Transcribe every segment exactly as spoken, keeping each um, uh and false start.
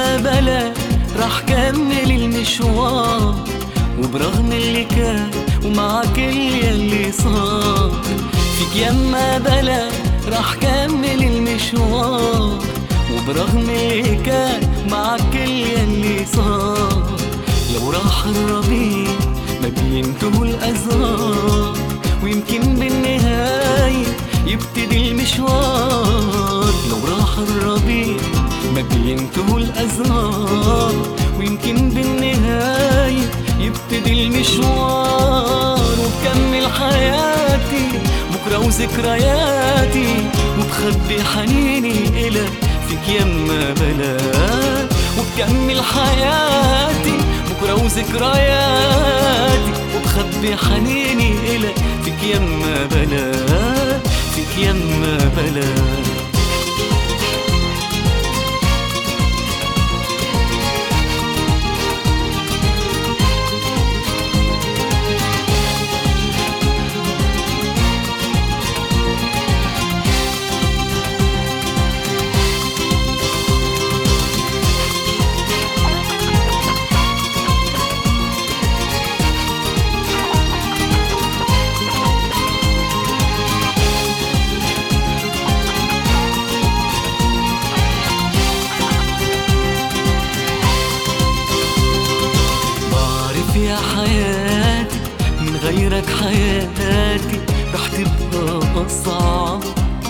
يما بلا راح كمل المشوار، وبرغم اللي كان ومعاك اللي صار. فيك يما بلا راح كمل المشوار، وبرغم اللي كان معاك اللي صار. لو راح الربيع ما بينتهوا الأزهار، ويمكن بالنهاية يبتدي المشوار. لو راح الربيع ما بينتهوا الأزهار، ويمكن بالنهاية يبتدي المشوار. وبكمل حياتي بكرة وذكرياتي، وبخبي حنيني إلك فيك يما بلا. وبكمل حياتي بكرة وذكرياتي، وبخبي حنيني إلك فيك يما بلا، فيك يما بلا. يا حياتي من غيرك حياتي رح تبقى أصعب.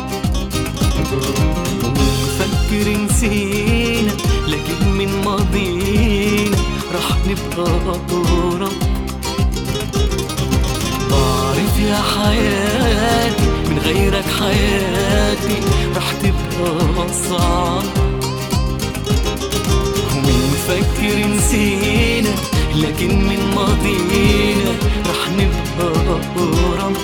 ومفكر نسينا لكن من ماضينا رح نبقى أقرب. بعرف يا حياتي من غيرك حياتي رح تبقى أصعب. ومفكر نسينا لكن من ماضينا رح نبقى أقرب.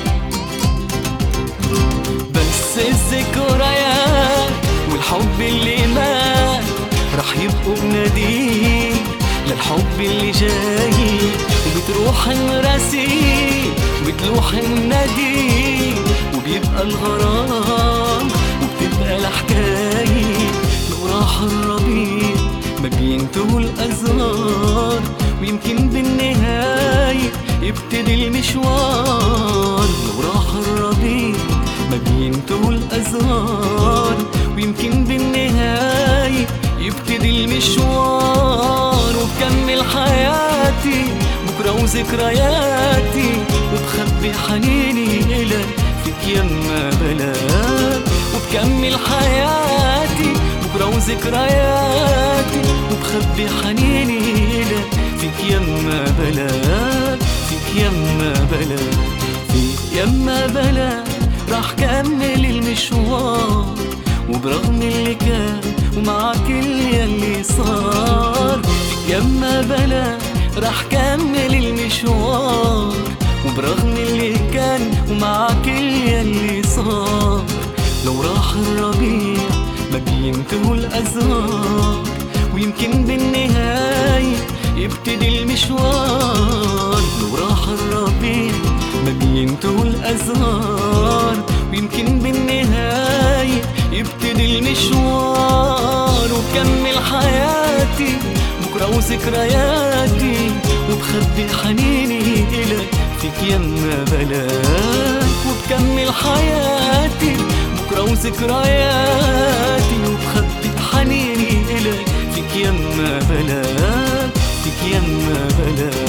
بس الذكريات والحب اللي مات رح يبقوا بناديل للحب اللي جاي. وبتروح الرسيل وبتلوح النادي، وبيبقى الغرام وبتبقى الحكاية. لو راح الربيع ما بينتهوا الأزهار، ويمكن بالنهاية يبتدي المشوار. لو راح الربيع ما بينتهوا الأزهار، ويمكن بالنهاية يبتدي المشوار. وبكمل حياتي بكرة وذكرياتي، وبخبي حنيني إلك فيك يما بلا. وبكمل حياتي بكرة وذكرياتي، وبخبي حنيني إلك فيك يما بلا، فيك يما بلا. فيك يما بلا راح كمل المشوار، وبرغم اللي كان ومعاك اللي صار. فيك يما بلا راح كمل المشوار، وبرغم اللي كان ومعاك اللي صار. لو راح الربيع ما بينتهوا الأزهار، ويمكن بالنهاية يبتدي المشوار. لو راح الربيع ما بينتهوا الأزهار، ويمكن بالنهاية يبتدي المشوار. وبكمل حياتي بكرة وذكرياتي، وبخبي حنيني إلك فيك يما بلا. وبكمل حياتي بكرة وذكرياتي، وبخبي حنيني إلك فيك يما بلا، فيك يما بلا.